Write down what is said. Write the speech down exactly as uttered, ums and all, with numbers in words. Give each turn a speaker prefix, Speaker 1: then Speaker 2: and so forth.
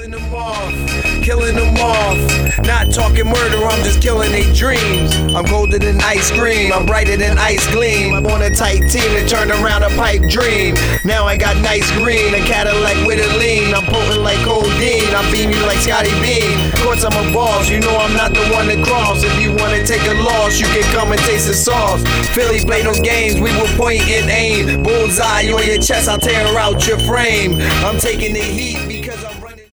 Speaker 1: Killing them off, killing them off. Not talking murder, I'm just killing their dreams. I'm colder than ice cream, I'm brighter than ice gleam. I'm on a tight team that turned around a pipe dream. Now I got nice green, a Cadillac with a lean. I'm potent like codeine, I beam you like Scotty Beam. Of course I'm a boss, you know I'm not the one to cross. If you wanna take a loss, you can come and taste the sauce. Philly play those games, we will point and aim. Bullseye on your chest, I'll tear out your frame. I'm taking the heat.